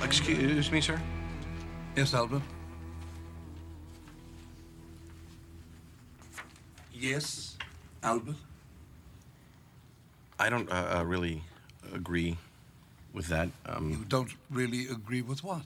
Excuse me, sir? Yes, Albert? Yes, Albert? I don't really agree with that. You don't really agree with what?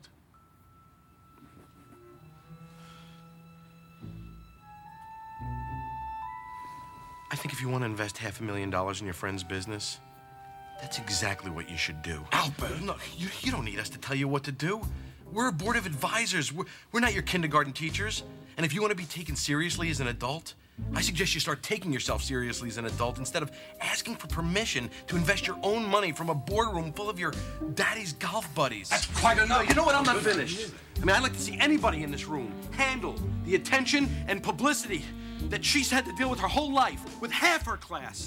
I think if you want to invest $500,000 in your friend's business, that's exactly what you should do. Albert! No, you don't need us to tell you what to do. We're a board of advisors. We're not your kindergarten teachers. And if you want to be taken seriously as an adult, I suggest you start taking yourself seriously as an adult instead of asking for permission to invest your own money from a boardroom full of your daddy's golf buddies. That's quite enough. No, you know what? I'm not finished. I mean, I'd like to see anybody in this room handle the attention and publicity that she's had to deal with her whole life with half her class.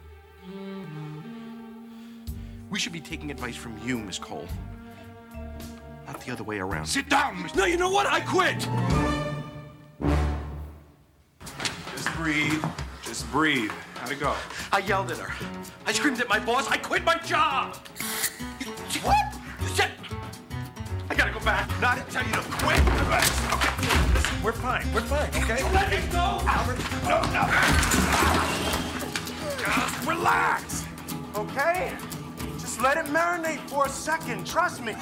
We should be taking advice from you, Miss Cole. Not the other way around. Sit down, Mr. No, you know what? I quit! Just breathe. Just breathe. How'd it go? I yelled at her. I screamed at my boss. I quit my job! What? You said... I gotta go back. No, I didn't tell you to quit. Okay, listen, we're fine. We're fine, okay? Let me go! Albert, no. Just relax, okay? Just let it marinate for a second. Trust me.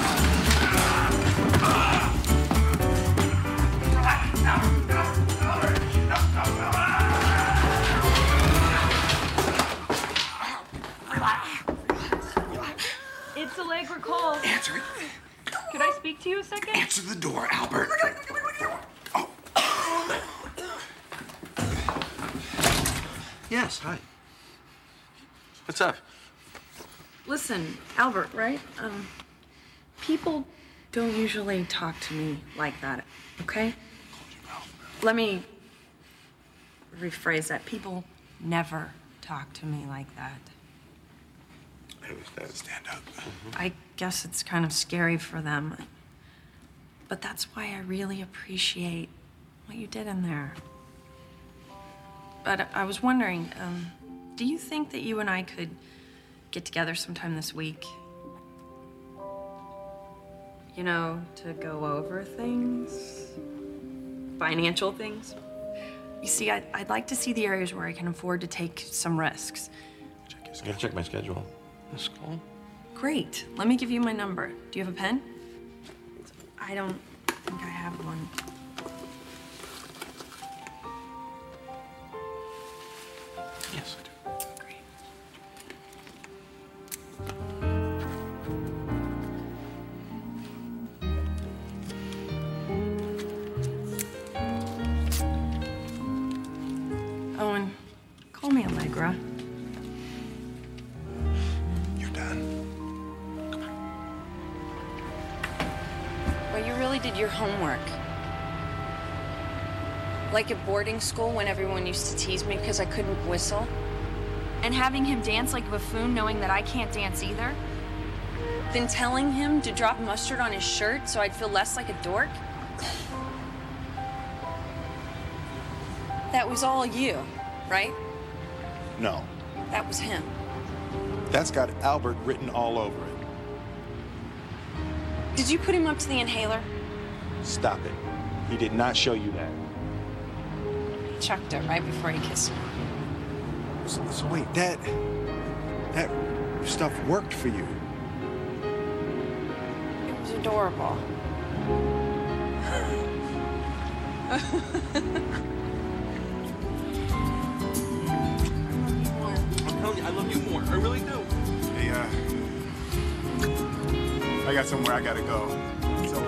It's Allegra Cole. Answer it. Could I speak to you a second? Answer the door, Albert. Oh. Yes, hi. What's up? Listen, Albert, right? People don't usually talk to me like that, okay? Let me rephrase that. People never talk to me like that. I understand. Stand up. I guess it's kind of scary for them. But that's why I really appreciate what you did in there. But I was wondering, do you think that you and I could get together sometime this week? You know, to go over things, financial things. You see, I'd like to see the areas where I can afford to take some risks. I gotta check my schedule. Miss Cole? Great. Let me give you my number. Do you have a pen? I don't think I have one. Yes, I do. Great. Owen, call me Allegra. You're done. Well, you really did your homework. Like at boarding school when everyone used to tease me because I couldn't whistle. And having him dance like a buffoon knowing that I can't dance either. Then telling him to drop mustard on his shirt so I'd feel less like a dork. That was all you, right? No. That was him. That's got Albert written all over it. Did you put him up to the inhaler? Stop it. He did not show you that. He chucked it right before he kissed me. So wait, that stuff worked for you. It was adorable. I'm telling you, I love you more. I really do. Hey, I got somewhere I gotta go. So,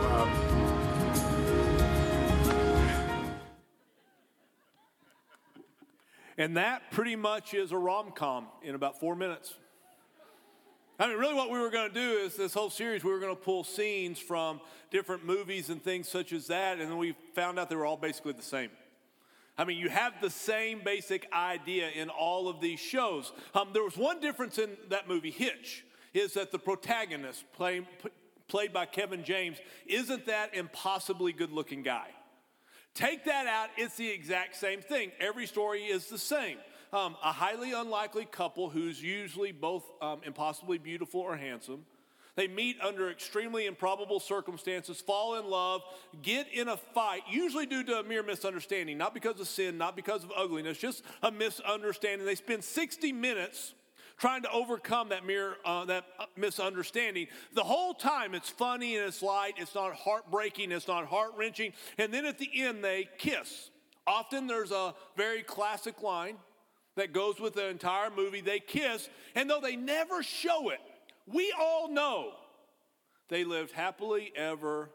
And that pretty much is a rom-com in about 4 minutes. I mean, really what we were going to do is this whole series, we were going to pull scenes from different movies and things such as that, and then we found out they were all basically the same. I mean, you have the same basic idea in all of these shows. There was one difference in that movie, Hitch, is that the protagonist, played by Kevin James, isn't that impossibly good-looking guy. Take that out, it's the exact same thing. Every story is the same. A highly unlikely couple who's usually both impossibly beautiful or handsome. They meet under extremely improbable circumstances, fall in love, get in a fight, usually due to a mere misunderstanding, not because of sin, not because of ugliness, just a misunderstanding. They spend 60 minutes trying to overcome that misunderstanding. The whole time it's funny and it's light, it's not heartbreaking, it's not heart-wrenching, and then at the end they kiss. Often there's a very classic line that goes with the entire movie. They kiss, and though they never show it, we all know they lived happily ever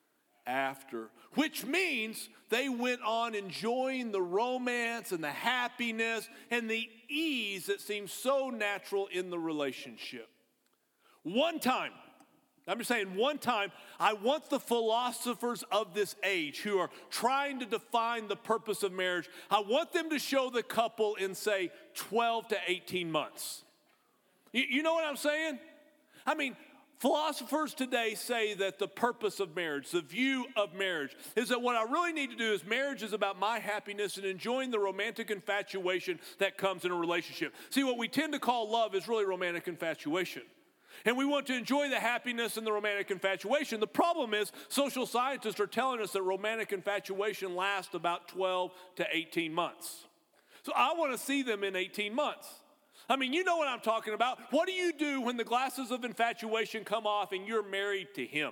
after, which means they went on enjoying the romance and the happiness and the ease that seems so natural in the relationship. One time, I'm just saying one time, I want the philosophers of this age who are trying to define the purpose of marriage, I want them to show the couple in, say, 12 to 18 months. You know what I'm saying? I mean, philosophers today say that the purpose of marriage, the view of marriage, is that what I really need to do is marriage is about my happiness and enjoying the romantic infatuation that comes in a relationship. See, what we tend to call love is really romantic infatuation. And we want to enjoy the happiness and the romantic infatuation. The problem is social scientists are telling us that romantic infatuation lasts about 12 to 18 months. So I want to see them in 18 months. I mean, you know what I'm talking about. What do you do when the glasses of infatuation come off and you're married to him?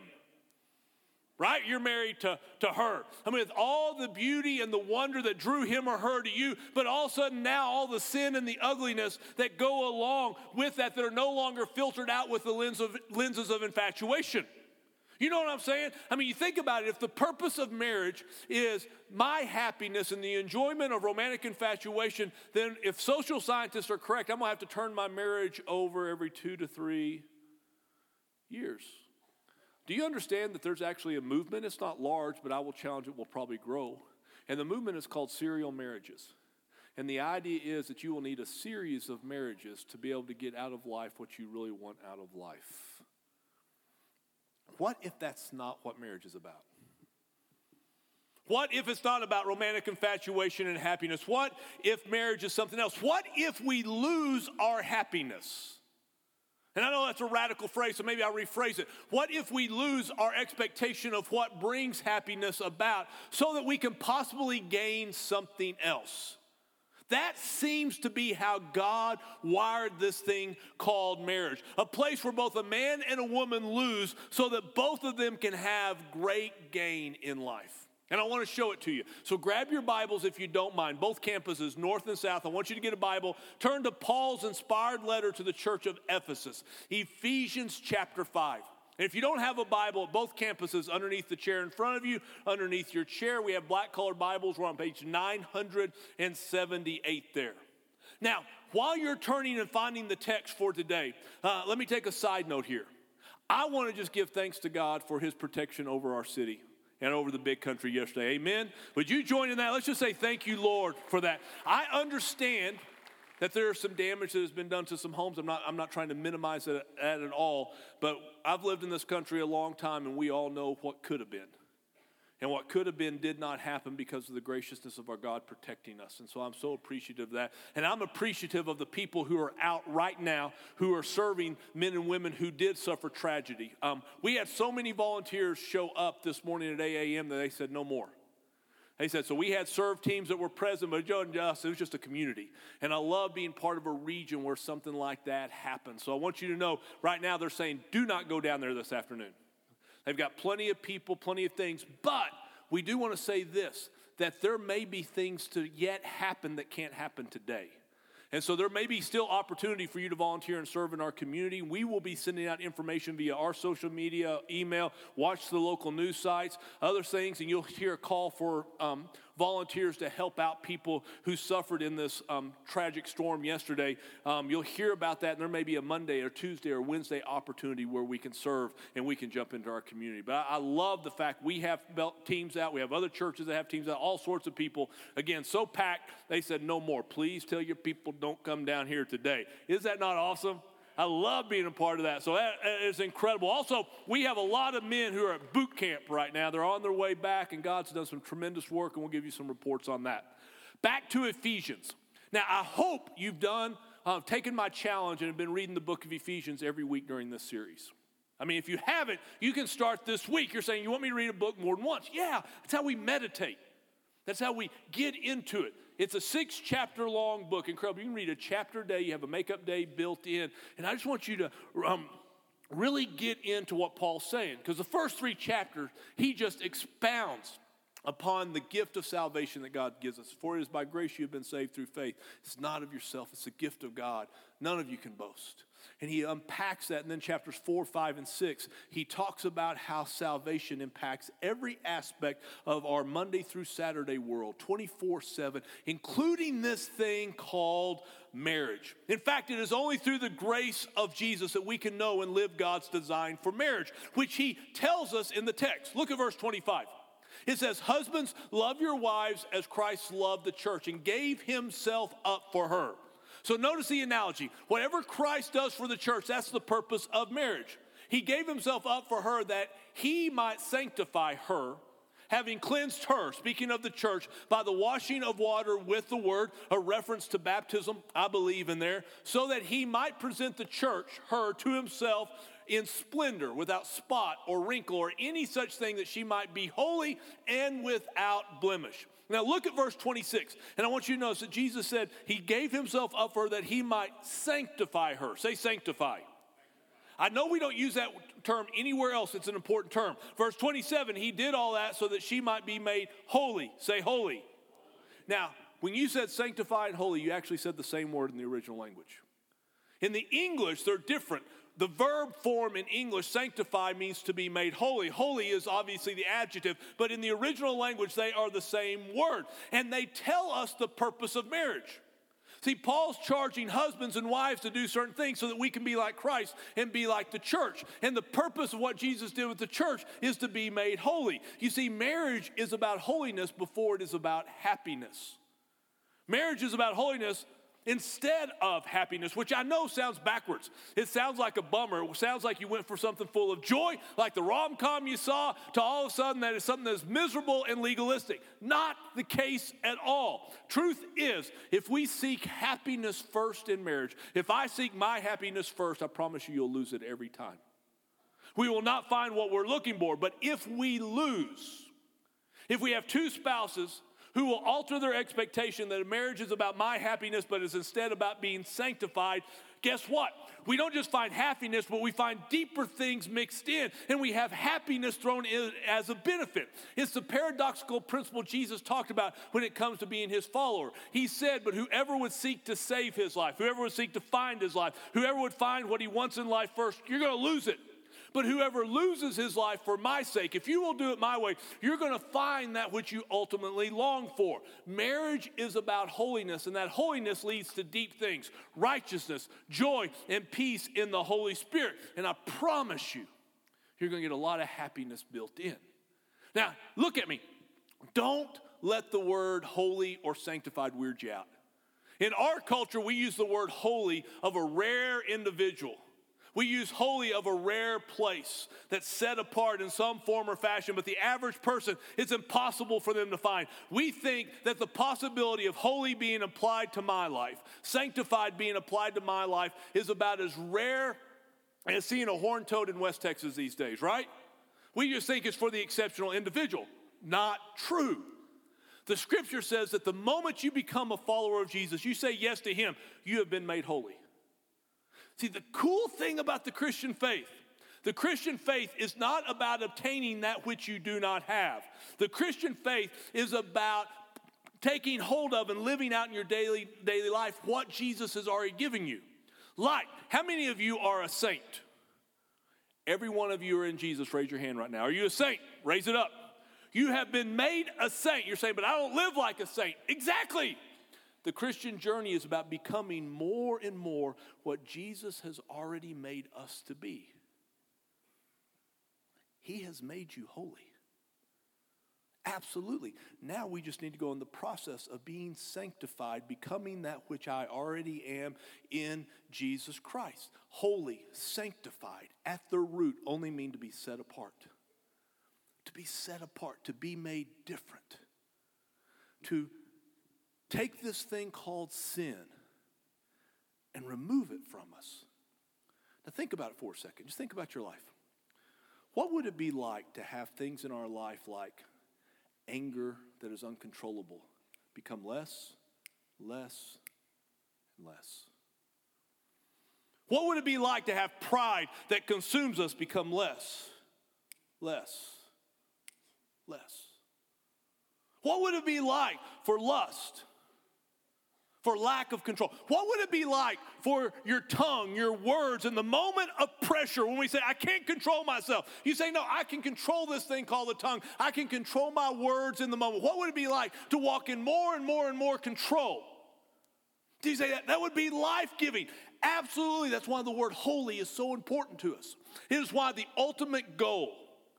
Right? You're married to her. I mean, with all the beauty and the wonder that drew him or her to you, but all of a sudden now all the sin and the ugliness that go along with that are no longer filtered out with the lenses of infatuation. You know what I'm saying? I mean, you think about it. If the purpose of marriage is my happiness and the enjoyment of romantic infatuation, then if social scientists are correct, I'm going to have to turn my marriage over every 2 to 3 years. Do you understand that there's actually a movement? It's not large, but I will challenge it will probably grow. And the movement is called serial marriages. And the idea is that you will need a series of marriages to be able to get out of life what you really want out of life. What if that's not what marriage is about? What if it's not about romantic infatuation and happiness? What if marriage is something else? What if we lose our happiness? And I know that's a radical phrase, so maybe I'll rephrase it. What if we lose our expectation of what brings happiness about so that we can possibly gain something else? That seems to be how God wired this thing called marriage. A place where both a man and a woman lose so that both of them can have great gain in life. And I want to show it to you. So grab your Bibles if you don't mind. Both campuses, north and south. I want you to get a Bible. Turn to Paul's inspired letter to the church of Ephesus, Ephesians chapter 5. And if you don't have a Bible at both campuses, underneath the chair in front of you, underneath your chair, we have black-colored Bibles. We're on page 978 there. Now, while you're turning and finding the text for today, let me take a side note here. I want to just give thanks to God for his protection over our city and over the big country yesterday. Amen? Would you join in that? Let's just say thank you, Lord, for that. I understand that there is some damage that has been done to some homes. I'm not trying to minimize that at all, but I've lived in this country a long time, and we all know what could have been. And what could have been did not happen because of the graciousness of our God protecting us. And so I'm so appreciative of that. And I'm appreciative of the people who are out right now who are serving men and women who did suffer tragedy. We had so many volunteers show up this morning at 8 a.m. that they said no more. They said, so we had serve teams that were present, but it was just a community. And I love being part of a region where something like that happens. So I want you to know, right now they're saying, do not go down there this afternoon. They've got plenty of people, plenty of things. But we do want to say this, that there may be things to yet happen that can't happen today. And so there may be still opportunity for you to volunteer and serve in our community. We will be sending out information via our social media, email, watch the local news sites, other things, and you'll hear a call for volunteers to help out people who suffered in this tragic storm yesterday. You'll hear about that, and there may be a Monday or Tuesday or Wednesday opportunity where we can serve and we can jump into our community. But I love the fact we have teams out. We have other churches that have teams out, all sorts of people. Again, so packed, they said no more. Please tell your people don't come down here today. Is that not awesome? I love being a part of that. So that is incredible. Also, we have a lot of men who are at boot camp right now. They're on their way back, and God's done some tremendous work, and we'll give you some reports on that. Back to Ephesians. Now, I hope you've taken my challenge and have been reading the book of Ephesians every week during this series. I mean, if you haven't, you can start this week. You're saying, you want me to read a book more than once? Yeah, that's how we meditate. That's how we get into it. It's a 6-chapter long book. Incredible. You can read a chapter a day. You have a makeup day built in. And I just want you to really get into what Paul's saying. Because the first 3 chapters, he just expounds upon the gift of salvation that God gives us. For it is by grace you have been saved through faith. It's not of yourself. It's a gift of God. None of you can boast. And he unpacks that. And then chapters 4, 5, and 6, he talks about how salvation impacts every aspect of our Monday through Saturday world, 24/7, including this thing called marriage. In fact, it is only through the grace of Jesus that we can know and live God's design for marriage, which he tells us in the text. Look at verse 25. It says, husbands, love your wives as Christ loved the church and gave himself up for her. So notice the analogy. Whatever Christ does for the church, that's the purpose of marriage. He gave himself up for her that he might sanctify her, having cleansed her, speaking of the church, by the washing of water with the word, a reference to baptism, I believe in there, so that he might present the church, her, to himself in splendor, without spot or wrinkle or any such thing, that she might be holy and without blemish. Now look at verse 26, and I want you to notice that Jesus said he gave himself up for her that he might sanctify her. Say sanctify. I know we don't use that term anywhere else. It's an important term. Verse 27, he did all that so that she might be made holy. Say holy. Now, when you said sanctify and holy, you actually said the same word in the original language. In the English, they're different. The verb form in English, sanctify, means to be made holy. Holy is obviously the adjective, but in the original language, they are the same word. And they tell us the purpose of marriage. See, Paul's charging husbands and wives to do certain things so that we can be like Christ and be like the church. And the purpose of what Jesus did with the church is to be made holy. You see, marriage is about holiness before it is about happiness. Marriage is about holiness instead of happiness, which I know sounds backwards. It sounds like a bummer. It sounds like you went for something full of joy, like the rom-com you saw, to all of a sudden that is something that's miserable and legalistic. Not the case at all. Truth is, if we seek happiness first in marriage, if I seek my happiness first, I promise you'll lose it every time. We will not find what we're looking for, but if we lose, if we have 2 spouses who will alter their expectation that a marriage is about my happiness, but is instead about being sanctified, guess what? We don't just find happiness, but we find deeper things mixed in, and we have happiness thrown in as a benefit. It's the paradoxical principle Jesus talked about when it comes to being his follower. He said, but whoever would seek to save his life, whoever would seek to find his life, whoever would find what he wants in life first, you're going to lose it. But whoever loses his life for my sake, if you will do it my way, you're going to find that which you ultimately long for. Marriage is about holiness, and that holiness leads to deep things: righteousness, joy, and peace in the Holy Spirit. And I promise you, you're going to get a lot of happiness built in. Now, look at me. Don't let the word holy or sanctified weird you out. In our culture, we use the word holy of a rare individual. We use holy of a rare place that's set apart in some form or fashion, but the average person, it's impossible for them to find. We think that the possibility of holy being applied to my life, sanctified being applied to my life, is about as rare as seeing a horned toad in West Texas these days, right? We just think it's for the exceptional individual. Not true. The scripture says that the moment you become a follower of Jesus, you say yes to him, you have been made holy. See, the cool thing about the Christian faith is not about obtaining that which you do not have. The Christian faith is about taking hold of and living out in your daily life what Jesus has already given you. Like, how many of you are a saint? Every one of you are in Jesus. Raise your hand right now. Are you a saint? Raise it up. You have been made a saint. You're saying, but I don't live like a saint. Exactly. The Christian journey is about becoming more and more what Jesus has already made us to be. He has made you holy. Absolutely. Now we just need to go in the process of being sanctified, becoming that which I already am in Jesus Christ. Holy, sanctified, at the root only mean to be set apart. To be set apart, to be made different. To take this thing called sin and remove it from us. Now think about it for a second. Just think about your life. What would it be like to have things in our life like anger that is uncontrollable become less, less, and less? What would it be like to have pride that consumes us become less, less, less? What would it be like for lust, for lack of control? What would it be like for your tongue, your words, in the moment of pressure when we say, I can't control myself? You say, no, I can control this thing called the tongue. I can control my words in the moment. What would it be like to walk in more and more and more control? Do you say that? That would be life-giving. Absolutely. That's why the word holy is so important to us. It is why the ultimate goal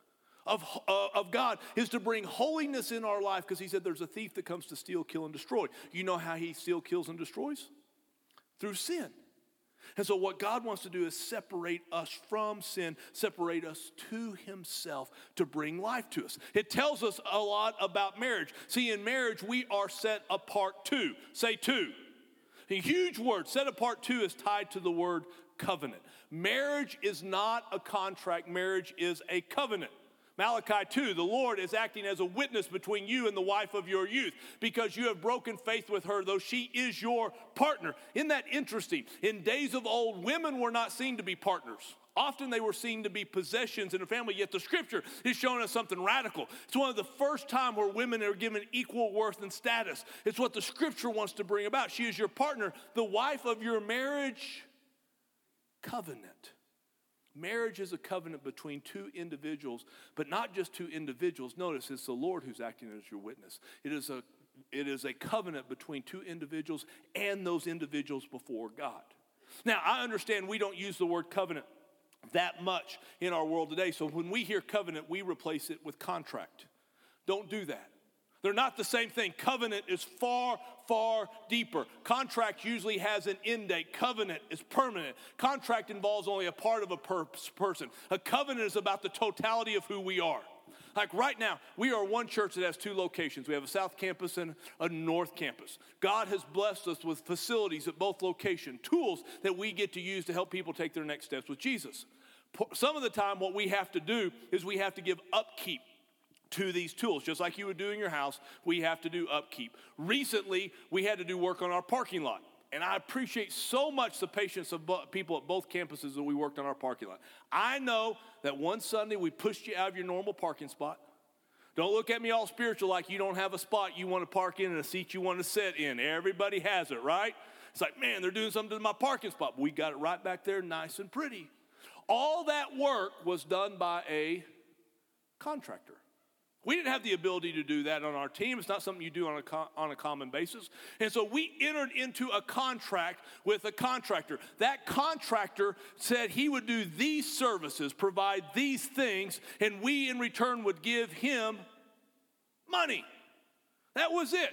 of God is to bring holiness in our life, because he said there's a thief that comes to steal, kill, and destroy. You know how he steals, kills, and destroys? Through sin. And so what God wants to do is separate us from sin, separate us to himself to bring life to us. It tells us a lot about marriage. See, in marriage, we are set apart to. Say to. A huge word. Set apart to is tied to the word covenant. Marriage is not a contract. Marriage is a covenant. Malachi 2, the Lord is acting as a witness between you and the wife of your youth because you have broken faith with her, though she is your partner. Isn't that interesting? In days of old, women were not seen to be partners. Often they were seen to be possessions in a family, yet the scripture is showing us something radical. It's one of the first time where women are given equal worth and status. It's what the scripture wants to bring about. She is your partner, the wife of your marriage covenant. Marriage is a covenant between two individuals, but not just two individuals. Notice it's the Lord who's acting as your witness. It is a covenant between two individuals and those individuals before God. Now, I understand we don't use the word covenant that much in our world today. So when we hear covenant, we replace it with contract. Don't do that. They're not the same thing. Covenant is far, far deeper. Contract usually has an end date. Covenant is permanent. Contract involves only a part of a person. A covenant is about the totality of who we are. Like right now, we are one church that has two locations. We have a South Campus and a North Campus. God has blessed us with facilities at both locations, tools that we get to use to help people take their next steps with Jesus. Some of the time, what we have to do is we have to give upkeep to these tools. Just like you would do in your house, we have to do upkeep. Recently, we had to do work on our parking lot. And I appreciate so much the patience of people at both campuses that we worked on our parking lot. I know that one Sunday we pushed you out of your normal parking spot. Don't look at me all spiritual like you don't have a spot you want to park in and a seat you want to sit in. Everybody has it, right? It's like, man, they're doing something to my parking spot. But we got it right back there, nice and pretty. All that work was done by a contractor. We didn't have the ability to do that on our team. It's not something you do on a common basis. And so we entered into a contract with a contractor. That contractor said he would do these services, provide these things, and we in return would give him money. That was it.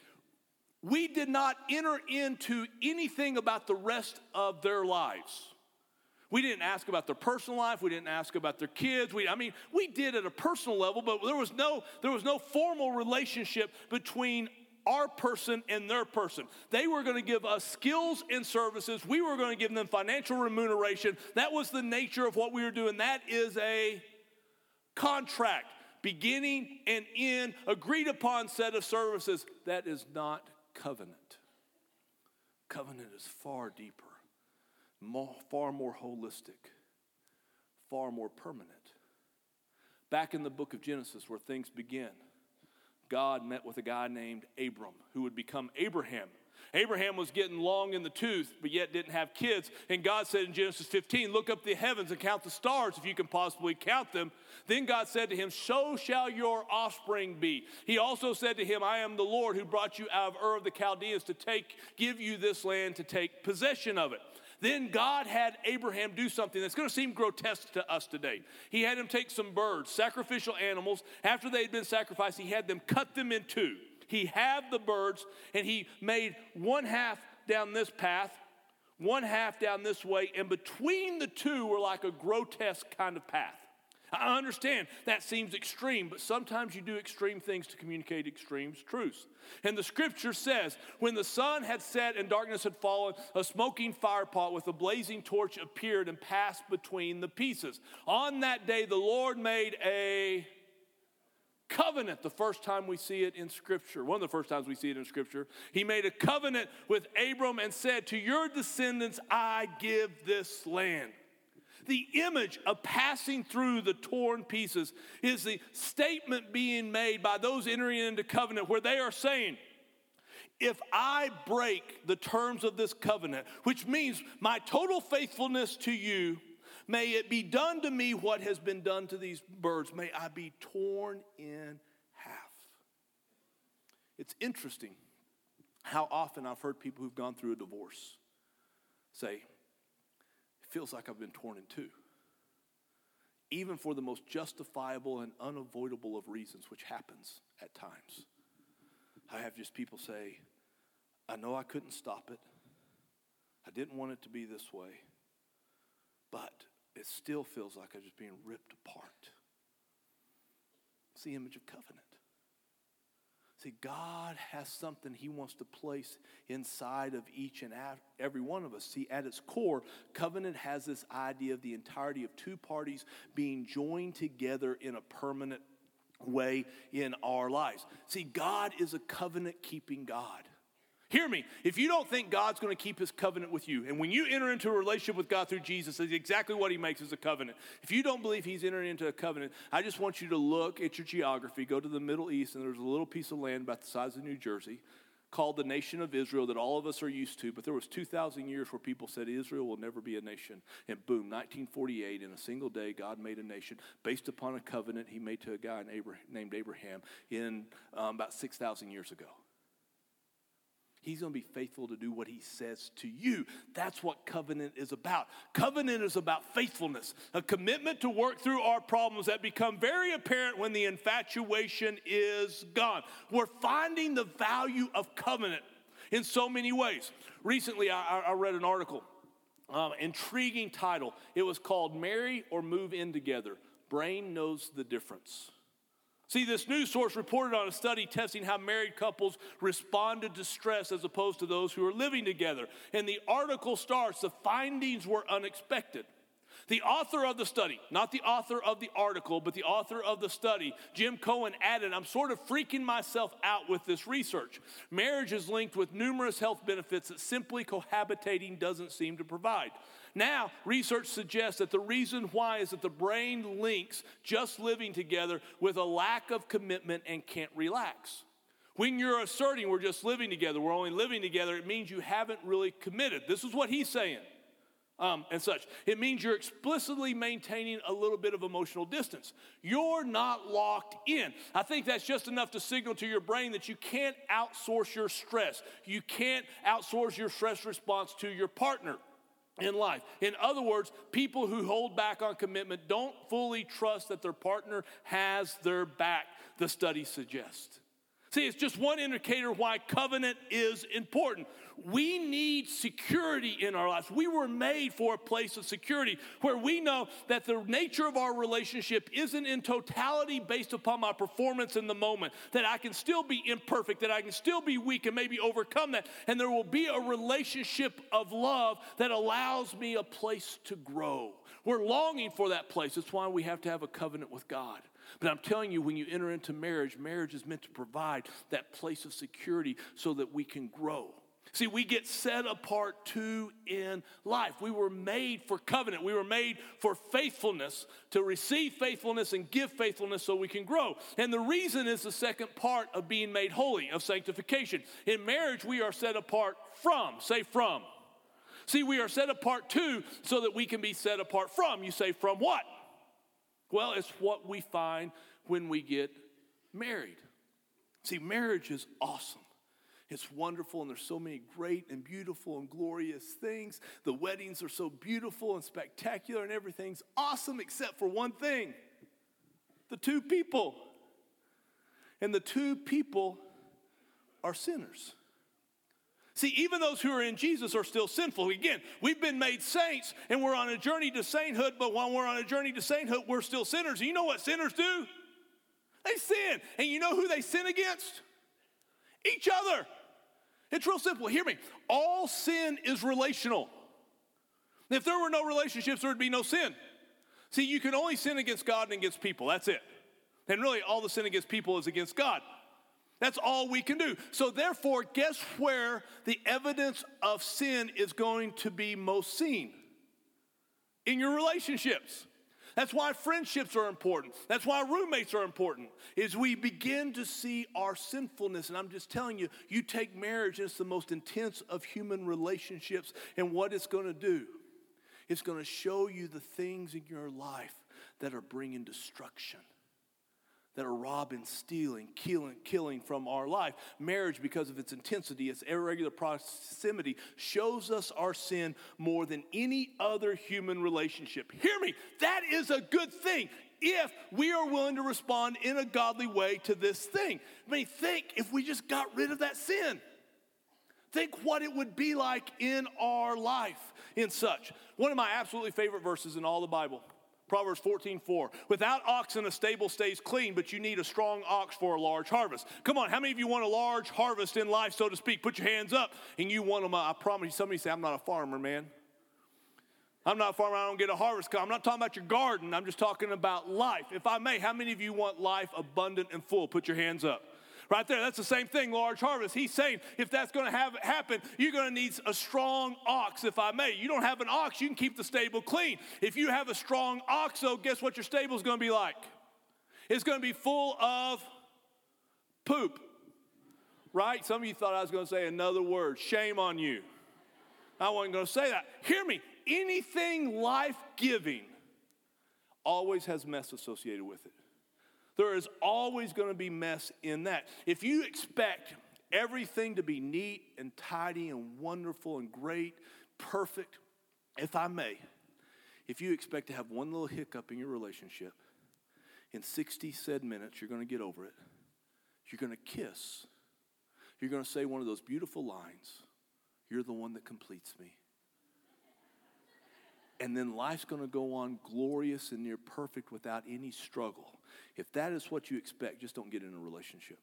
We did not enter into anything about the rest of their lives. We didn't ask about their personal life. We didn't ask about their kids. We did at a personal level, but there was no formal relationship between our person and their person. They were going to give us skills and services. We were going to give them financial remuneration. That was the nature of what we were doing. That is a contract, beginning and end, agreed upon set of services. That is not covenant. Covenant is far deeper. Far more holistic, far more permanent. Back in the book of Genesis where things begin, God met with a guy named Abram who would become Abraham. Abraham was getting long in the tooth, but yet didn't have kids. And God said in Genesis 15, look up the heavens and count the stars if you can possibly count them. Then God said to him, so shall your offspring be. He also said to him, I am the Lord who brought you out of Ur of the Chaldeans to give you this land to take possession of it. Then God had Abraham do something that's going to seem grotesque to us today. He had him take some birds, sacrificial animals. After they had been sacrificed, he had them cut them in two. He halved the birds, and he made one half down this path, one half down this way, and between the two were like a grotesque kind of path. I understand that seems extreme, but sometimes you do extreme things to communicate extreme truths. And the scripture says, when the sun had set and darkness had fallen, a smoking firepot with a blazing torch appeared and passed between the pieces. On that day, the Lord made a covenant. The first time we see it in Scripture, one of the first times we see it in Scripture, he made a covenant with Abram and said, to your descendants I give this land. The image of passing through the torn pieces is the statement being made by those entering into covenant where they are saying, if I break the terms of this covenant, which means my total faithfulness to you, may it be done to me what has been done to these birds. May I be torn in half. It's interesting how often I've heard people who've gone through a divorce say, it feels like I've been torn in two. Even for the most justifiable and unavoidable of reasons, which happens at times. I have just people say, I know I couldn't stop it. I didn't want it to be this way. But it still feels like I'm just being ripped apart. It's the image of covenant. See, God has something he wants to place inside of each and every one of us. See, at its core, covenant has this idea of the entirety of two parties being joined together in a permanent way in our lives. See, God is a covenant-keeping God. Hear me, if you don't think God's going to keep his covenant with you, and when you enter into a relationship with God through Jesus, that's exactly what he makes as a covenant. If you don't believe he's entering into a covenant, I just want you to look at your geography, go to the Middle East, and there's a little piece of land about the size of New Jersey called the nation of Israel that all of us are used to, but there was 2,000 years where people said Israel will never be a nation. And boom, 1948, in a single day, God made a nation based upon a covenant he made to a guy named Abraham in about 6,000 years ago. He's going to be faithful to do what he says to you. That's what covenant is about. Covenant is about faithfulness, a commitment to work through our problems that become very apparent when the infatuation is gone. We're finding the value of covenant in so many ways. Recently, I read an article, intriguing title. It was called Marry or Move In Together. Brain knows the difference. See, this news source reported on a study testing how married couples responded to stress as opposed to those who are living together. And the article starts, the findings were unexpected. The author of the study, not the author of the article, but the author of the study, Jim Cohen, added, I'm sort of freaking myself out with this research. Marriage is linked with numerous health benefits that simply cohabitating doesn't seem to provide. Now, research suggests that the reason why is that the brain links just living together with a lack of commitment and can't relax. When you're asserting we're just living together, we're only living together, it means you haven't really committed. This is what he's saying. And such. It means you're explicitly maintaining a little bit of emotional distance. You're not locked in. I think that's just enough to signal to your brain that you can't outsource your stress. You can't outsource your stress response to your partner in life. In other words, people who hold back on commitment don't fully trust that their partner has their back, the study suggests. See, it's just one indicator why covenant is important. We need security in our lives. We were made for a place of security where we know that the nature of our relationship isn't in totality based upon my performance in the moment, that I can still be imperfect, that I can still be weak and maybe overcome that, and there will be a relationship of love that allows me a place to grow. We're longing for that place. That's why we have to have a covenant with God. But I'm telling you, when you enter into marriage, marriage is meant to provide that place of security so that we can grow. See, we get set apart too in life. We were made for covenant. We were made for faithfulness, to receive faithfulness and give faithfulness so we can grow. And the reason is the second part of being made holy, of sanctification. In marriage, we are set apart from. Say from. See, we are set apart too so that we can be set apart from. You say from what? Well, it's what we find when we get married. See, marriage is awesome. It's wonderful, and there's so many great and beautiful and glorious things. The weddings are so beautiful and spectacular, and everything's awesome except for one thing: the two people. And the two people are sinners. See, even those who are in Jesus are still sinful. Again, we've been made saints and we're on a journey to sainthood, but while we're on a journey to sainthood, we're still sinners. And you know what sinners do? They sin. And you know who they sin against? Each other. It's real simple. Hear me. All sin is relational. If there were no relationships, there would be no sin. See, you can only sin against God and against people. That's it. And really, all the sin against people is against God. That's all we can do. So therefore, guess where the evidence of sin is going to be most seen? In your relationships. That's why friendships are important. That's why roommates are important, is we begin to see our sinfulness. And I'm just telling you, you take marriage, and it's the most intense of human relationships. And what it's going to do, it's going to show you the things in your life that are bringing destruction, that are robbing, stealing, killing from our life. Marriage, because of its intensity, its irregular proximity, shows us our sin more than any other human relationship. Hear me, that is a good thing if we are willing to respond in a godly way to this thing. I mean, think if we just got rid of that sin. Think what it would be like in our life in such. One of my absolutely favorite verses in all the Bible, Proverbs 14:4. Without oxen, a stable stays clean, but you need a strong ox for a large harvest. Come on, how many of you want a large harvest in life, so to speak? Put your hands up, and you want them. I promise you, somebody say, I'm not a farmer, man. I'm not a farmer, I don't get a harvest. I'm not talking about your garden, I'm just talking about life. If I may, how many of you want life abundant and full? Put your hands up. Right there, that's the same thing, large harvest. He's saying if that's going to happen, you're going to need a strong ox, if I may. You don't have an ox, you can keep the stable clean. If you have a strong ox, though, guess what your stable is going to be like? It's going to be full of poop, right? Some of you thought I was going to say another word. Shame on you. I wasn't going to say that. Hear me. Anything life-giving always has mess associated with it. There is always going to be mess in that. If you expect everything to be neat and tidy and wonderful and great, perfect, if I may, if you expect to have one little hiccup in your relationship, in 60 said minutes, you're going to get over it. You're going to kiss. You're going to say one of those beautiful lines, "You're the one that completes me." And then life's going to go on glorious and near perfect without any struggle. If that is what you expect, just don't get in a relationship.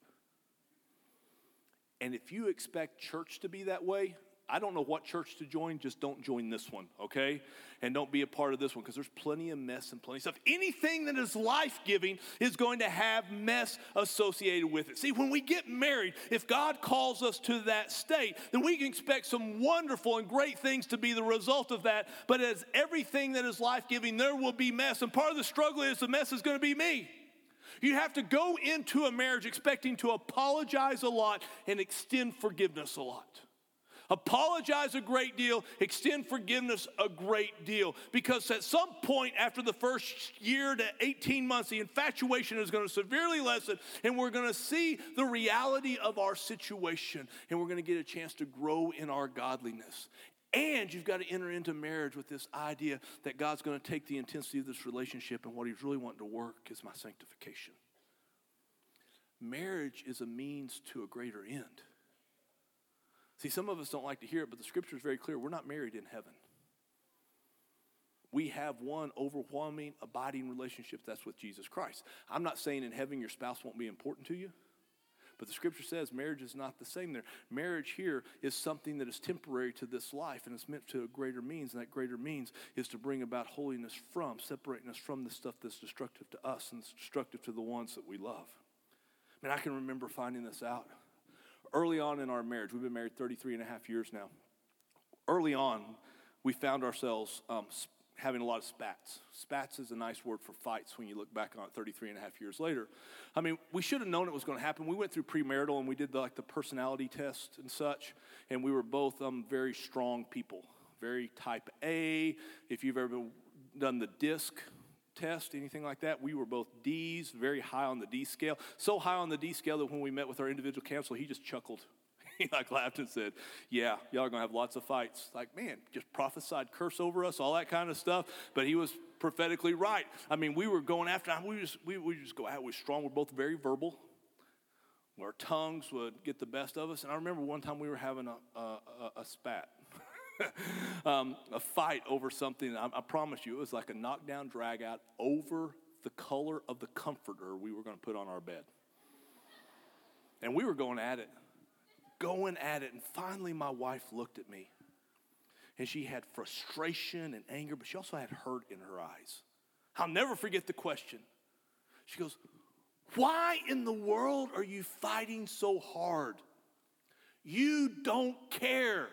And if you expect church to be that way, I don't know what church to join, just don't join this one, okay? And don't be a part of this one, because there's plenty of mess and plenty of stuff. Anything that is life-giving is going to have mess associated with it. See, when we get married, if God calls us to that state, then we can expect some wonderful and great things to be the result of that. But as everything that is life-giving, there will be mess. And part of the struggle is the mess is going to be me. You have to go into a marriage expecting to apologize a lot and extend forgiveness a lot. Apologize a great deal, extend forgiveness a great deal. Because at some point after the first year to 18 months, the infatuation is going to severely lessen, and we're going to see the reality of our situation, and we're going to get a chance to grow in our godliness. And you've got to enter into marriage with this idea that God's going to take the intensity of this relationship, and what he's really wanting to work is my sanctification. Marriage is a means to a greater end. See, some of us don't like to hear it, but the scripture is very clear. We're not married in heaven. We have one overwhelming, abiding relationship. That's with Jesus Christ. I'm not saying in heaven your spouse won't be important to you, but the scripture says marriage is not the same there. Marriage here is something that is temporary to this life, and it's meant to a greater means, and that greater means is to bring about holiness from, separating us from the stuff that's destructive to us and destructive to the ones that we love. Man, I can remember finding this out. Early on in our marriage, we've been married 33 and a half years now. Early on, we found ourselves having a lot of spats. Spats is a nice word for fights when you look back on it 33 and a half years later. I mean, we should have known it was going to happen. We went through premarital and we did the personality test and such, and we were both very strong people, very type A. If you've ever done the DISC test, anything like that, we were both D's, very high on the D scale. So high on the D scale that when we met with our individual counselor, he just chuckled. He laughed and said, "Yeah, y'all are going to have lots of fights." Like, man, just prophesied curse over us, all that kind of stuff. But he was prophetically right. I mean, we were going after, we just go out, we're strong, we're both very verbal. Our tongues would get the best of us. And I remember one time we were having a spat, a fight over something. I promise you, it was like a knockdown, drag out over the color of the comforter we were going to put on our bed. And we were going at it. And finally my wife looked at me. And she had frustration and anger, but she also had hurt in her eyes. I'll never forget the question. She goes, "Why in the world are you fighting so hard? You don't care."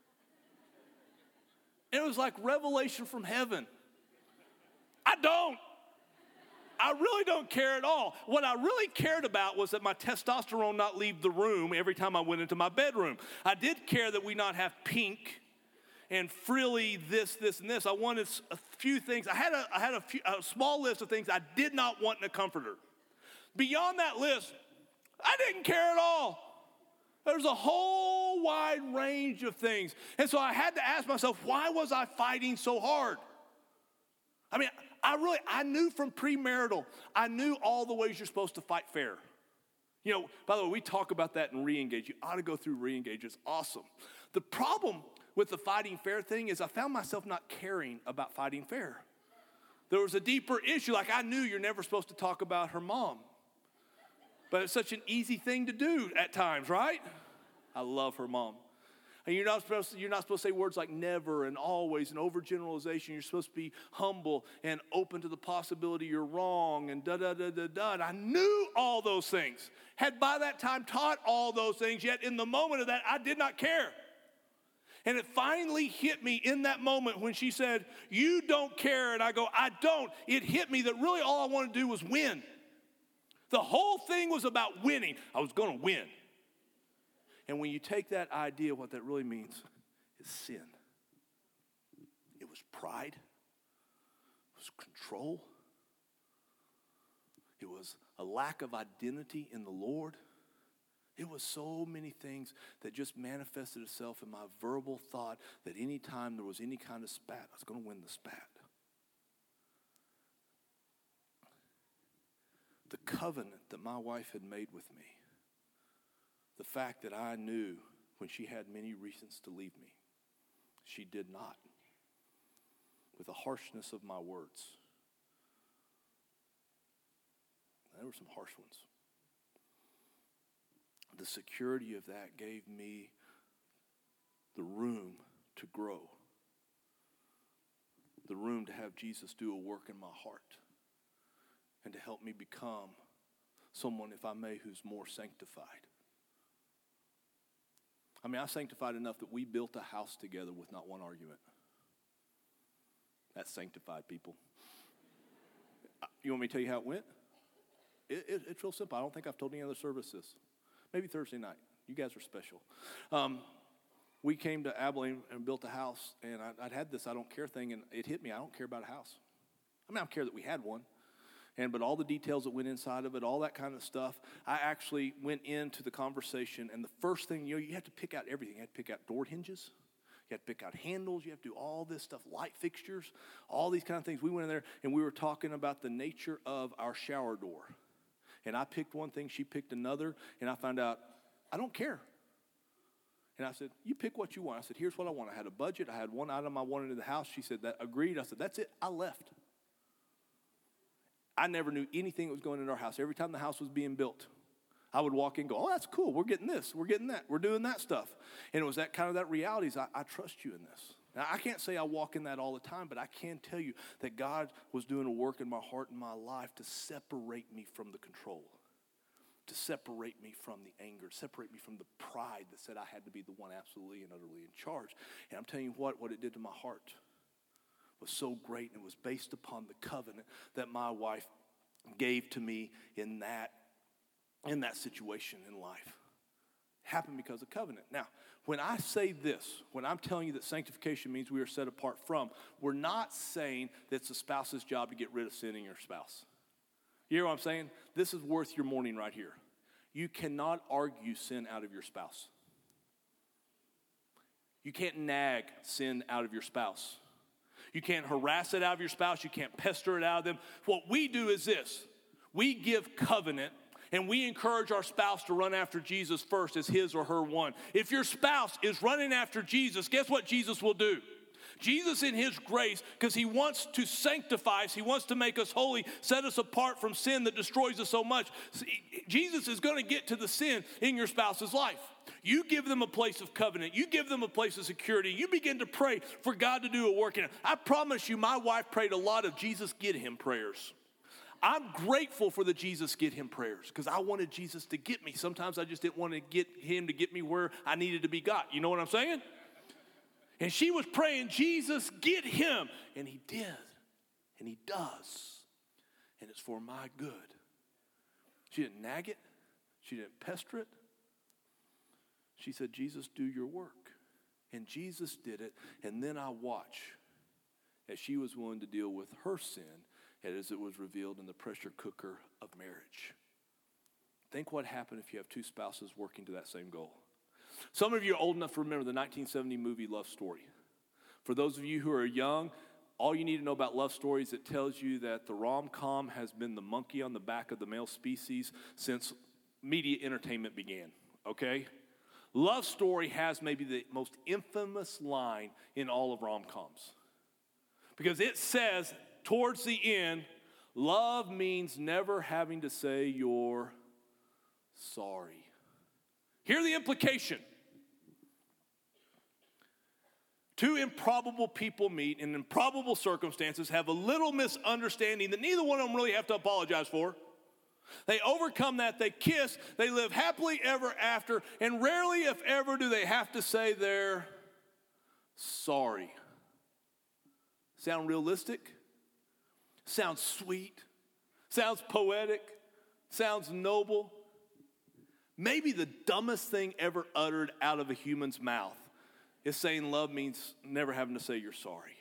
And it was like revelation from heaven. I don't. I really don't care at all. What I really cared about was that my testosterone not leave the room every time I went into my bedroom. I did care that we not have pink and frilly this, and this. I wanted a few things. I had a small list of things I did not want in a comforter. Beyond that list, I didn't care at all. There's a whole wide range of things. And so I had to ask myself, why was I fighting so hard? I mean, I knew from premarital, I knew all the ways you're supposed to fight fair. You know, by the way, we talk about that in Reengage. You ought to go through Reengage. It's awesome. The problem with the fighting fair thing is I found myself not caring about fighting fair. There was a deeper issue. Like I knew you're never supposed to talk about her mom. But it's such an easy thing to do at times, right? I love her mom. And you're not supposed to say words like never and always and overgeneralization. You're supposed to be humble and open to the possibility you're wrong and da-da-da-da-da. And I knew all those things. Had by that time taught all those things, yet in the moment of that, I did not care. And it finally hit me in that moment when she said, "You don't care." And I go, "I don't." It hit me that really all I wanted to do was win. The whole thing was about winning. I was going to win. And when you take that idea, what that really means is sin. It was pride. It was control. It was a lack of identity in the Lord. It was so many things that just manifested itself in my verbal thought that anytime there was any kind of spat, I was going to win the spat. The covenant that my wife had made with me, the fact that I knew when she had many reasons to leave me, she did not. With the harshness of my words. There were some harsh ones. The security of that gave me the room to grow. The room to have Jesus do a work in my heart. And to help me become someone, if I may, who's more sanctified. I mean, I sanctified enough that we built a house together with not one argument. That's sanctified, people. You want me to tell you how it went? It's real simple. I don't think I've told any other services. Maybe Thursday night. You guys are special. We came to Abilene and built a house, and I'd had this I don't care thing, and it hit me. I don't care about a house. I mean, I don't care that we had one. But all the details that went inside of it, all that kind of stuff, I actually went into the conversation, and the first thing, you have to pick out everything. You have to pick out door hinges. You have to pick out handles. You have to do all this stuff, light fixtures, all these kind of things. We went in there, and we were talking about the nature of our shower door. And I picked one thing, she picked another, and I found out, I don't care. And I said, you pick what you want. I said, here's what I want. I had a budget. I had one item I wanted in the house. She said, that agreed. I said, that's it. I left. I never knew anything that was going in our house. Every time the house was being built, I would walk in and go, oh, that's cool. We're getting this. We're getting that. We're doing that stuff. And it was that kind of that reality is I trust you in this. Now, I can't say I walk in that all the time, but I can tell you that God was doing a work in my heart and my life to separate me from the control, to separate me from the anger, separate me from the pride that said I had to be the one absolutely and utterly in charge. And I'm telling you what it did to my heart was so great, and it was based upon the covenant that my wife gave to me in that situation in life. It happened because of covenant. Now, when I say this, when I'm telling you that sanctification means we are set apart from, we're not saying that it's a spouse's job to get rid of sin in your spouse. You hear what I'm saying? This is worth your morning right here. You cannot argue sin out of your spouse. You can't nag sin out of your spouse. You can't harass it out of your spouse. You can't pester it out of them. What we do is this. We give covenant, and we encourage our spouse to run after Jesus first as his or her one. If your spouse is running after Jesus, guess what Jesus will do? Jesus in his grace, because he wants to sanctify us, he wants to make us holy, set us apart from sin that destroys us so much. Jesus is going to get to the sin in your spouse's life. You give them a place of covenant. You give them a place of security. You begin to pray for God to do a work in it. I promise you, my wife prayed a lot of Jesus get him prayers. I'm grateful for the Jesus get him prayers because I wanted Jesus to get me. Sometimes I just didn't want to get him to get me where I needed to be got. You know what I'm saying? And she was praying, Jesus, get him. And he did. And he does. And it's for my good. She didn't nag it. She didn't pester it. She said, Jesus, do your work. And Jesus did it. And then I watch as she was willing to deal with her sin as it was revealed in the pressure cooker of marriage. Think what happened if you have two spouses working to that same goal. Some of you are old enough to remember the 1970 movie Love Story. For those of you who are young, all you need to know about Love Story is it tells you that the rom-com has been the monkey on the back of the male species since media entertainment began, okay? Love Story has maybe the most infamous line in all of rom-coms. Because it says, towards the end, love means never having to say you're sorry. Hear the implication. Two improbable people meet in improbable circumstances, have a little misunderstanding that neither one of them really have to apologize for. They overcome that, they kiss, they live happily ever after, and rarely, if ever, do they have to say they're sorry. Sound realistic? Sounds sweet? Sounds poetic? Sounds noble? Maybe the dumbest thing ever uttered out of a human's mouth is saying love means never having to say you're sorry.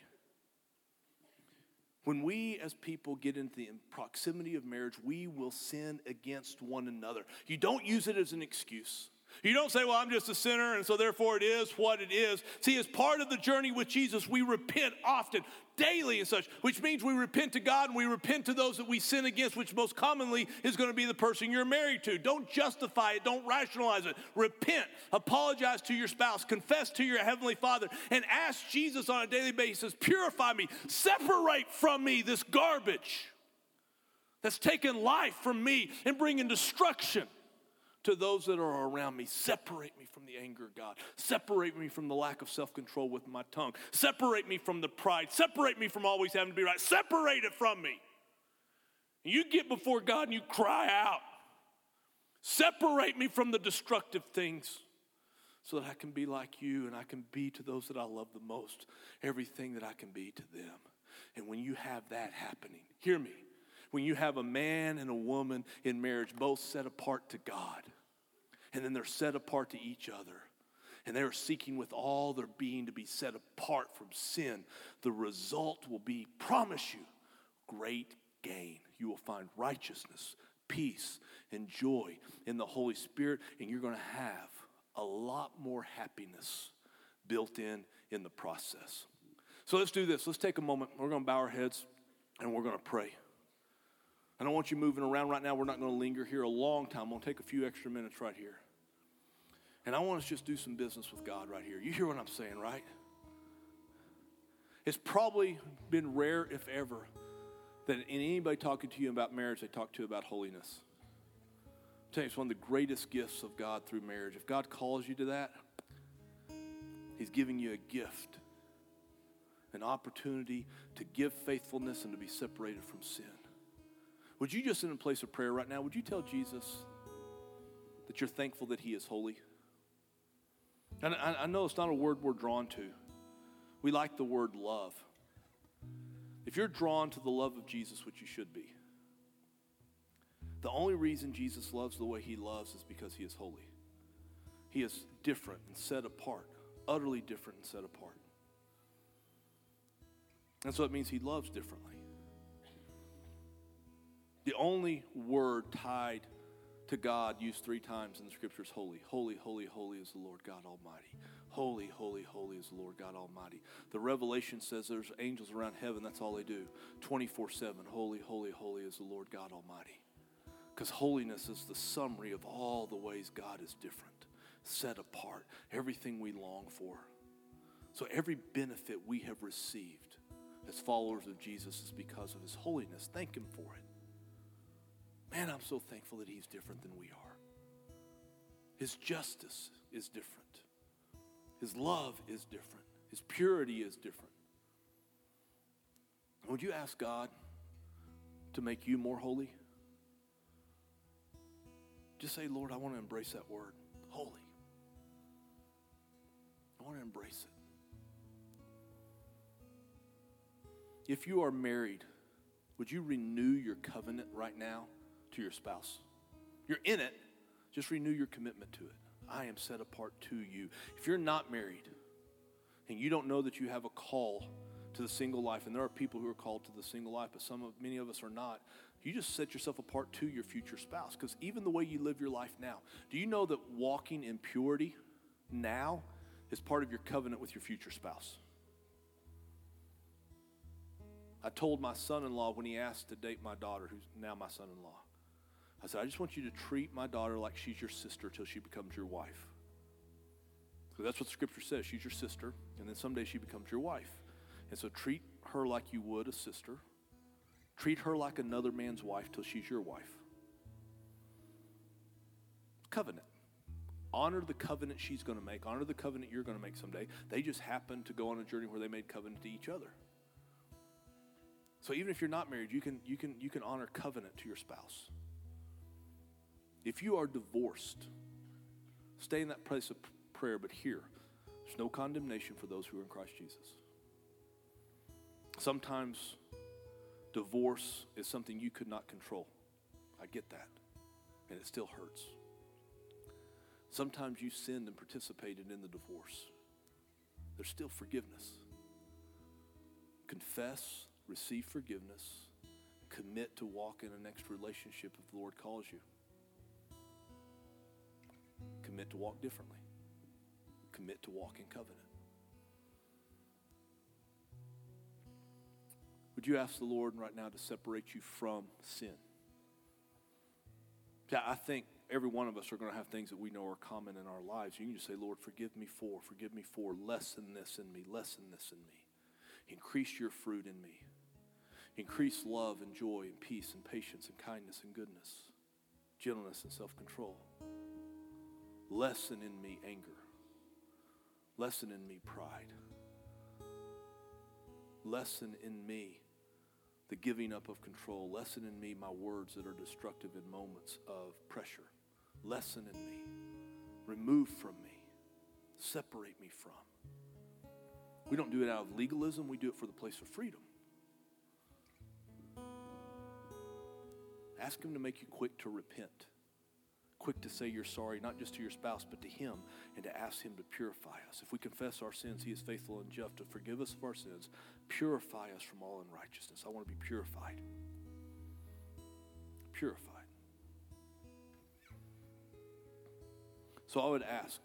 When we as people get into the proximity of marriage, we will sin against one another. You don't use it as an excuse. You don't say, well, I'm just a sinner, and so therefore it is what it is. See, as part of the journey with Jesus, we repent often, daily and such, which means we repent to God and we repent to those that we sin against, which most commonly is going to be the person you're married to. Don't justify it. Don't rationalize it. Repent. Apologize to your spouse. Confess to your Heavenly Father and ask Jesus on a daily basis, purify me. Separate from me this garbage that's taken life from me and bringing destruction to those that are around me. Separate me from the anger of God. Separate me from the lack of self-control with my tongue. Separate me from the pride. Separate me from always having to be right. Separate it from me. You get before God and you cry out. Separate me from the destructive things so that I can be like you and I can be to those that I love the most everything that I can be to them. And when you have that happening, hear me, when you have a man and a woman in marriage both set apart to God, and then they're set apart to each other, and they're seeking with all their being to be set apart from sin, the result will be, promise you, great gain. You will find righteousness, peace, and joy in the Holy Spirit, and you're going to have a lot more happiness built in the process. So let's do this. Let's take a moment. We're going to bow our heads, and we're going to pray. I don't want you moving around right now. We're not going to linger here a long time. I'm going to take a few extra minutes right here. And I want us to just do some business with God right here. You hear what I'm saying, right? It's probably been rare, if ever, that in anybody talking to you about marriage, they talk to you about holiness. I'm telling you, it's one of the greatest gifts of God through marriage. If God calls you to that, He's giving you a gift, an opportunity to give faithfulness and to be separated from sin. Would you just in a place of prayer right now, would you tell Jesus that you're thankful that He is holy? And I know it's not a word we're drawn to. We like the word love. If you're drawn to the love of Jesus, which you should be, the only reason Jesus loves the way He loves is because He is holy. He is different and set apart, utterly different and set apart. And so it means He loves differently. The only word tied to God used 3 times in the Scripture is holy. Holy, holy, holy is the Lord God Almighty. Holy, holy, holy is the Lord God Almighty. The Revelation says there's angels around heaven. That's all they do. 24/7. Holy, holy, holy is the Lord God Almighty. Because holiness is the summary of all the ways God is different, set apart, everything we long for. So every benefit we have received as followers of Jesus is because of his holiness. Thank him for it. Man, I'm so thankful that he's different than we are. His justice is different. His love is different. His purity is different. Would you ask God to make you more holy? Just say, Lord, I want to embrace that word, holy. I want to embrace it. If you are married, would you renew your covenant right now to your spouse? You're in it. Just renew your commitment to it. I am set apart to you. If you're not married and you don't know that you have a call to the single life, and there are people who are called to the single life, but many of us are not, you just set yourself apart to your future spouse. Because even the way you live your life now, do you know that walking in purity now is part of your covenant with your future spouse? I told my son-in-law when he asked to date my daughter, who's now my son-in-law, I said, I just want you to treat my daughter like she's your sister till she becomes your wife. So that's what Scripture says. She's your sister, and then someday she becomes your wife. And so treat her like you would a sister. Treat her like another man's wife till she's your wife. Covenant. Honor the covenant she's going to make. Honor the covenant you're going to make someday. They just happened to go on a journey where they made covenant to each other. So even if you're not married, you can honor covenant to your spouse. If you are divorced, stay in that place of prayer, but here, there's no condemnation for those who are in Christ Jesus. Sometimes divorce is something you could not control. I get that. And it still hurts. Sometimes you sinned and participated in the divorce. There's still forgiveness. Confess, receive forgiveness, commit to walk in a next relationship if the Lord calls you. Commit to walk differently. Commit to walk in covenant. Would you ask the Lord right now to separate you from sin? Yeah, I think every one of us are going to have things that we know are common in our lives. You can just say, Lord, forgive me for, lessen this in me, lessen this in me. Increase your fruit in me. Increase love and joy and peace and patience and kindness and goodness, gentleness and self-control. Lessen in me anger. Lessen in me pride. Lessen in me the giving up of control. Lessen in me my words that are destructive in moments of pressure. Lessen in me. Remove from me. Separate me from. We don't do it out of legalism. We do it for the place of freedom. Ask him to make you quick to repent. Quick to say you're sorry, not just to your spouse, but to him, and to ask him to purify us. If we confess our sins, he is faithful and just to forgive us of our sins, purify us from all unrighteousness. I want to be purified. Purified. So I would ask,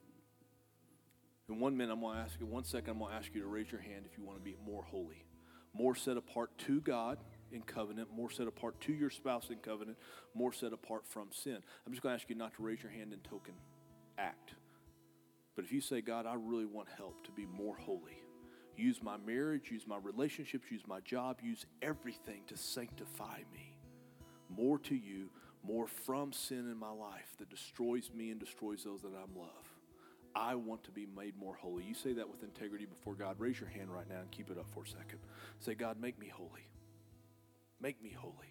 in 1 minute, I'm going to ask you, 1 second, I'm going to ask you to raise your hand if you want to be more holy, more set apart to God in covenant, more set apart to your spouse in covenant, more set apart from sin. I'm just going to ask you not to raise your hand in token act. But if you say, God, I really want help to be more holy, use my marriage, use my relationships, use my job, use everything to sanctify me. More to you, more from sin in my life that destroys me and destroys those that I love. I want to be made more holy. You say that with integrity before God. Raise your hand right now and keep it up for a second. Say, God, make me holy. Make me holy.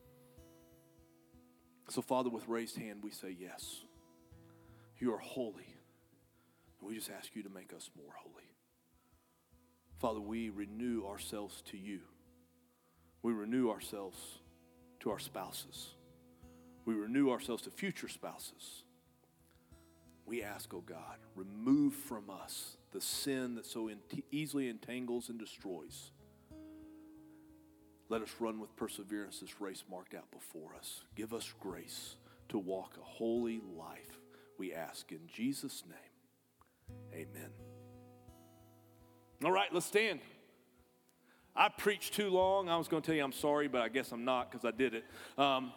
So, Father, with raised hand, we say yes. You are holy. And we just ask you to make us more holy. Father, we renew ourselves to you. We renew ourselves to our spouses. We renew ourselves to future spouses. We ask, oh God, remove from us the sin that so easily entangles and destroys. Let us run with perseverance this race marked out before us. Give us grace to walk a holy life, we ask in Jesus' name. Amen. All right, let's stand. I preached too long. I was going to tell you I'm sorry, but I guess I'm not because I did it.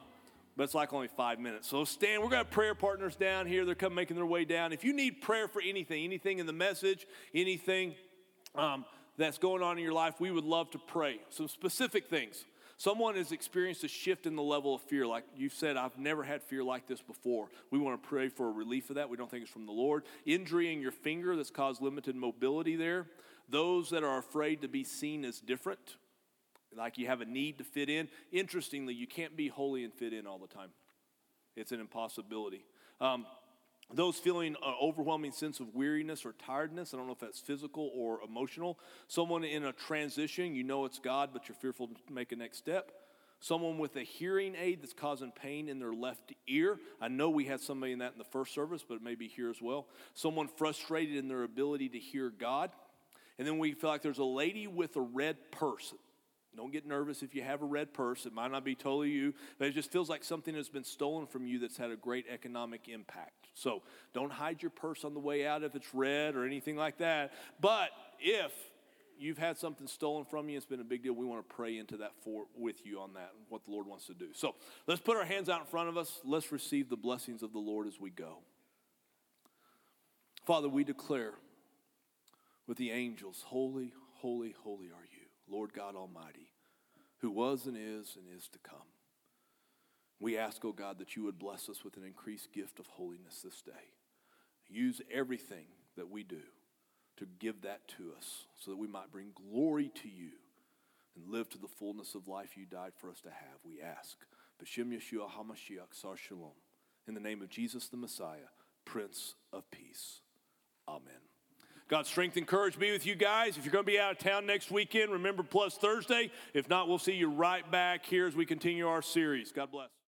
But it's like only 5 minutes. So stand. We're going to have prayer partners down here. They're coming making their way down. If you need prayer for anything in the message, anything that's going on in your life, we would love to pray. Some specific things. Someone has experienced a shift in the level of fear. Like you said, I've never had fear like this before. We want to pray for a relief of that. We don't think it's from the Lord. Injury in your finger that's caused limited mobility there. Those that are afraid to be seen as different, like you have a need to fit in. Interestingly, you can't be holy and fit in all the time. It's an impossibility. Those feeling an overwhelming sense of weariness or tiredness. I don't know if that's physical or emotional. Someone in a transition, you know it's God, but you're fearful to make a next step. Someone with a hearing aid that's causing pain in their left ear. I know we had somebody in that in the first service, but it may be here as well. Someone frustrated in their ability to hear God. And then we feel like there's a lady with a red purse. Don't get nervous if you have a red purse. It might not be totally you, but it just feels like something has been stolen from you that's had a great economic impact. So don't hide your purse on the way out if it's red or anything like that. But if you've had something stolen from you, it's been a big deal. We want to pray into that with you on that and what the Lord wants to do. So let's put our hands out in front of us. Let's receive the blessings of the Lord as we go. Father, we declare with the angels, holy, holy, holy are you, Lord God Almighty, who was and is to come. We ask, oh God, that you would bless us with an increased gift of holiness this day. Use everything that we do to give that to us so that we might bring glory to you and live to the fullness of life you died for us to have. We ask. B'Shem Yeshua HaMashiach Sar Shalom. In the name of Jesus the Messiah, Prince of Peace. Amen. God's strength and courage be with you guys. If you're going to be out of town next weekend, remember Plus Thursday. If not, we'll see you right back here as we continue our series. God bless.